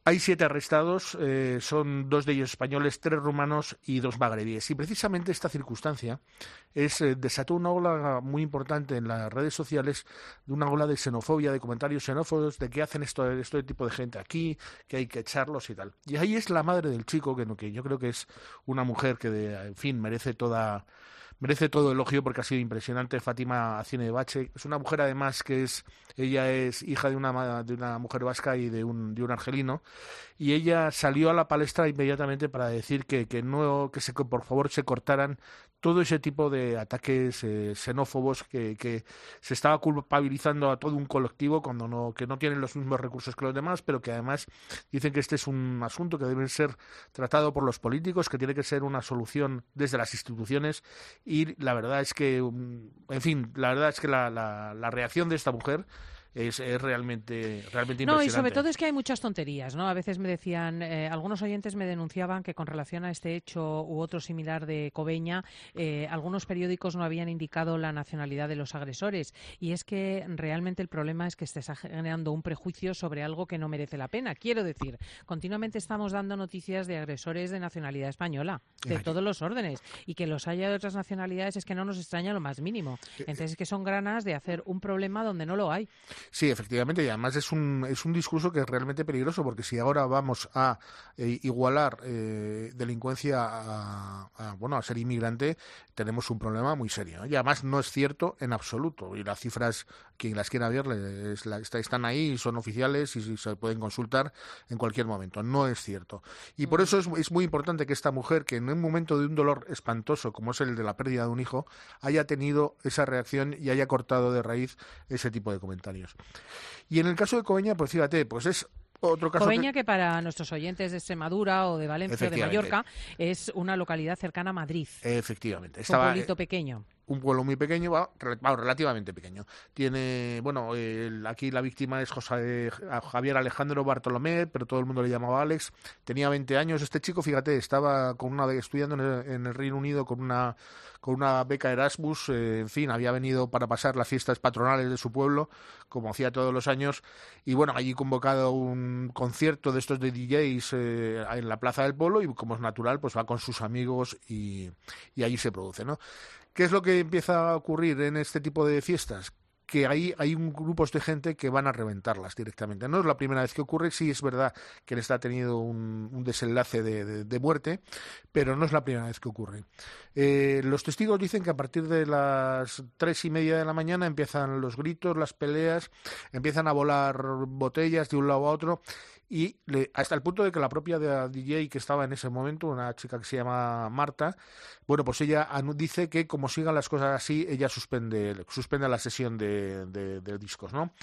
Hay siete arrestados, eh, son dos de ellos españoles, tres rumanos y dos magrebíes. Y precisamente esta circunstancia es eh, desató una ola muy importante en las redes sociales, de una ola de xenofobia, de comentarios xenófobos, de que hacen esto, este tipo de gente aquí, que hay que echarlos y tal. Y ahí es la madre del chico, que, no, que yo creo que es una mujer que, de, en fin, merece toda... merece todo elogio porque ha sido impresionante. Fátima Acine de Bache es una mujer, además, que es ella es hija de una de una mujer vasca y de un de un argelino, y ella salió a la palestra inmediatamente para decir que que no que se que por favor se cortaran todo ese tipo de ataques eh, xenófobos, que, que se estaba culpabilizando a todo un colectivo cuando no que no tienen los mismos recursos que los demás, pero que además dicen que este es un asunto que debe ser tratado por los políticos, que tiene que ser una solución desde las instituciones. Y la verdad es que, en fin, la verdad es que la, la, la reacción de esta mujer es, es realmente, realmente impresionante. No, y sobre todo es que hay muchas tonterías, ¿no? A veces me decían, eh, algunos oyentes me denunciaban que con relación a este hecho u otro similar de Cobeña, eh, algunos periódicos no habían indicado la nacionalidad de los agresores. Y es que realmente el problema es que se está generando un prejuicio sobre algo que no merece la pena. Quiero decir, continuamente estamos dando noticias de agresores de nacionalidad española, de todos los órdenes. Y que los haya de otras nacionalidades es que no nos extraña lo más mínimo. Entonces es que son ganas de hacer un problema donde no lo hay. Sí, efectivamente, y además es un es un discurso que es realmente peligroso, porque si ahora vamos a eh, igualar eh, delincuencia a, a bueno a ser inmigrante, tenemos un problema muy serio, ¿no? Y además no es cierto en absoluto, y las cifras, quien las quiera ver, es la, están ahí, son oficiales y se pueden consultar en cualquier momento. No es cierto. Y por eso es, es muy importante que esta mujer, que en un momento de un dolor espantoso como es el de la pérdida de un hijo, haya tenido esa reacción y haya cortado de raíz ese tipo de comentarios. Y en el caso de Cobeña, pues fíjate, pues es otro caso. Cobeña, que... que para nuestros oyentes de Extremadura o de Valencia o de Mallorca es una localidad cercana a Madrid. Efectivamente. Estaba, un pueblito pequeño. Un pueblo muy pequeño, bueno, relativamente pequeño. Tiene, bueno, el, aquí la víctima es José, Javier Alejandro Bartolomé, pero todo el mundo le llamaba Alex. Tenía veinte años. Este chico, fíjate, estaba con una estudiando en el, en el Reino Unido con una con una beca Erasmus. Eh, en fin, había venido para pasar las fiestas patronales de su pueblo, como hacía todos los años. Y bueno, allí convocado un concierto de estos de D Js eh, en la Plaza del Polo, y como es natural, pues va con sus amigos y, y allí se produce, ¿no? ¿Qué es lo que empieza a ocurrir en este tipo de fiestas? Que ahí hay un grupos de gente que van a reventarlas directamente. No es la primera vez que ocurre, sí es verdad que les ha tenido un, un desenlace de, de, de muerte, pero no es la primera vez que ocurre. Eh, los testigos dicen que a partir de las tres y media de la mañana empiezan los gritos, las peleas, empiezan a volar botellas de un lado a otro, y le, hasta el punto de que la propia D J que estaba en ese momento, una chica que se llama Marta, bueno, pues ella dice que como sigan las cosas así, ella suspende suspende la sesión de, de, de discos, ¿no?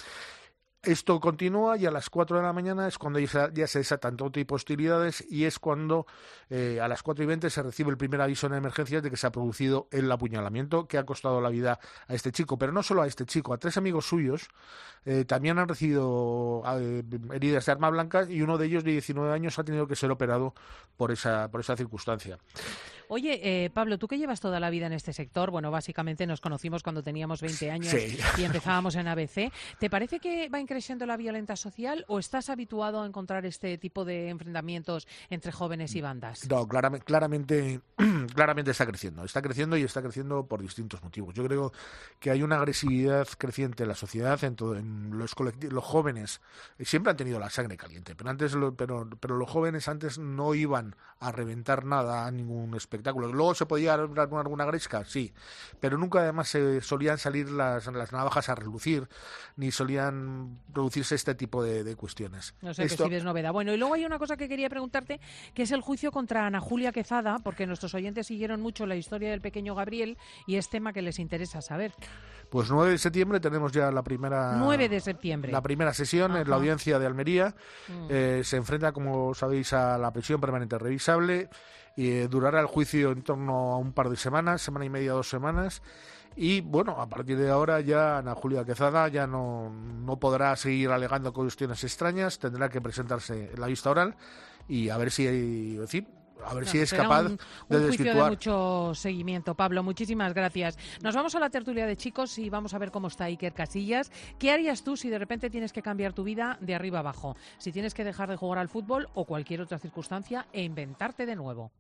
Esto continúa y a las cuatro de la mañana es cuando ya, ya se desatan todo tipo de hostilidades, y es cuando eh, a las cuatro y veinte se recibe el primer aviso en emergencias de que se ha producido el apuñalamiento que ha costado la vida a este chico. Pero no solo a este chico, a tres amigos suyos eh, también han recibido eh, heridas de arma blanca, y uno de ellos de diecinueve años ha tenido que ser operado por esa, por esa circunstancia. Oye, eh, Pablo, tú que llevas toda la vida en este sector, bueno, básicamente nos conocimos cuando teníamos veinte años sí. y empezábamos en A B C. ¿Te parece que va creciendo la violencia social, o estás habituado a encontrar este tipo de enfrentamientos entre jóvenes y bandas? No, claramente, claramente, claramente está creciendo. Está creciendo y está creciendo por distintos motivos. Yo creo que hay una agresividad creciente en la sociedad, en, todo, en los colectivos, los jóvenes siempre han tenido la sangre caliente, pero antes, lo, pero, pero los jóvenes antes no iban a reventar nada a ningún espectáculo. Luego se podía dar alguna gresca, sí, pero nunca además se solían salir las, las navajas a relucir, ni solían producirse este tipo de, de cuestiones. No sé, Esto... que si ves novedad. Bueno, y luego hay una cosa que quería preguntarte, que es el juicio contra Ana Julia Quezada, porque nuestros oyentes siguieron mucho la historia del pequeño Gabriel y es tema que les interesa saber. Pues nueve de septiembre tenemos ya la primera... nueve de septiembre. La primera sesión Ajá. en la audiencia de Almería. Mm. Eh, se enfrenta, como sabéis, a la prisión permanente revisable. Y eh, durará el juicio en torno a un par de semanas, semana y media, dos semanas. Y bueno, a partir de ahora ya Ana Julia Quezada ya no, no podrá seguir alegando cuestiones extrañas, tendrá que presentarse en la vista oral y a ver si, en fin, a ver No, si es será capaz un, de un juicio desvirtuar. de mucho seguimiento. Pablo, muchísimas gracias. Nos vamos a la tertulia de chicos y vamos a ver cómo está Iker Casillas. ¿Qué harías tú si de repente tienes que cambiar tu vida de arriba abajo? Si tienes que dejar de jugar al fútbol o cualquier otra circunstancia e inventarte de nuevo.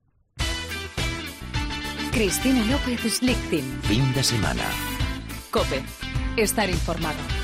Cristina López Slichting. Fin de semana. COPE. Estar informado.